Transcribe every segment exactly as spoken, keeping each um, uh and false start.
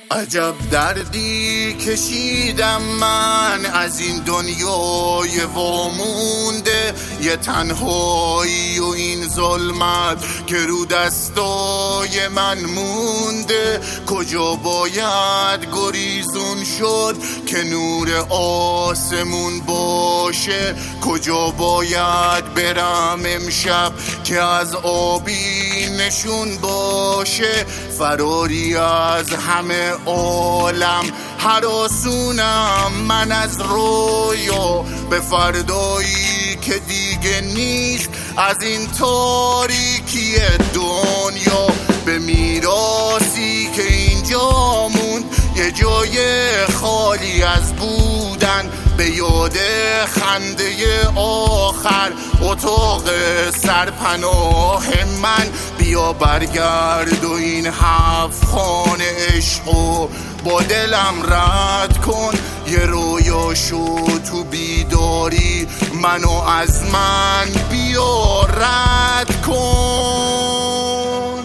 عجب دردی کشیدم من از این دنیای وامونده، یه تنهایی و این ظلمت که رو دستای من مونده. کجا باید گریزون شد که نور آسمون باشه؟ کجا باید برم امشب که از آبی نشون باشه؟ فراری از همه عالم هراسونم من از رویا به فردایی که دیگه نیست، از این تاریکی دنیا به میراثی که اینجا موند، یه جای خالی از بودن، به یاد خنده آخر اتاق سرپناه من. بیا برگرد و این هفت خانه عشقو با دلم رد کن، یه رویا شو تو بیداری منو از من بیا رد کن.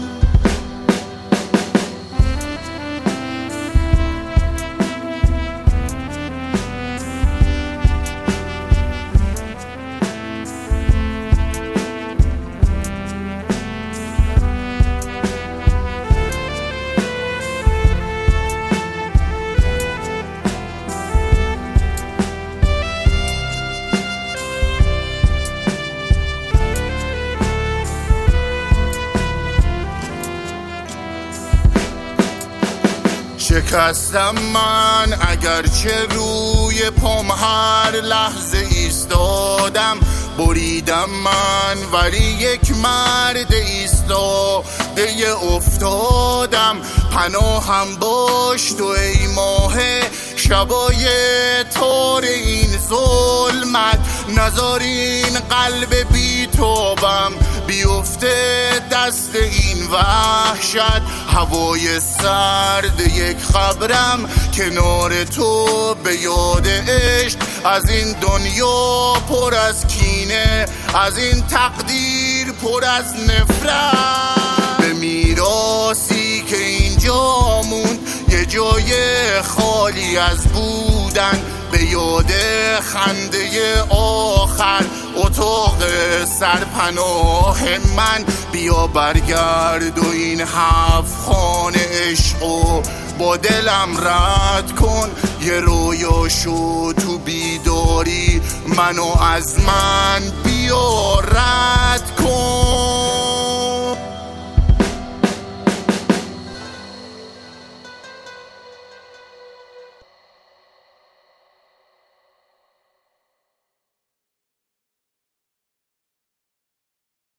شکستم من اگرچه روی پام هر لحظه ایستادم، بریدم من ولی یک مرد ایستاده افتادم. پناهم باش تو ای ماه شبای تار این ظلمت، نذار این قلب بی توبم بیفته دست این وحشت. هوای سرد یک خبرم کنار تو به یاد عشق، از این دنیا پر از کینه، از این تقدیر پر از نفرت، به میراثی که اینجا موند، یه جای خالی از بودن، به یاد خنده آخر اتاق سرپناه من. بیا برگرد و این هفت خانه عشقو با دلم رد کن، یه رویا شو تو بیداری منو از من بیا رد کن.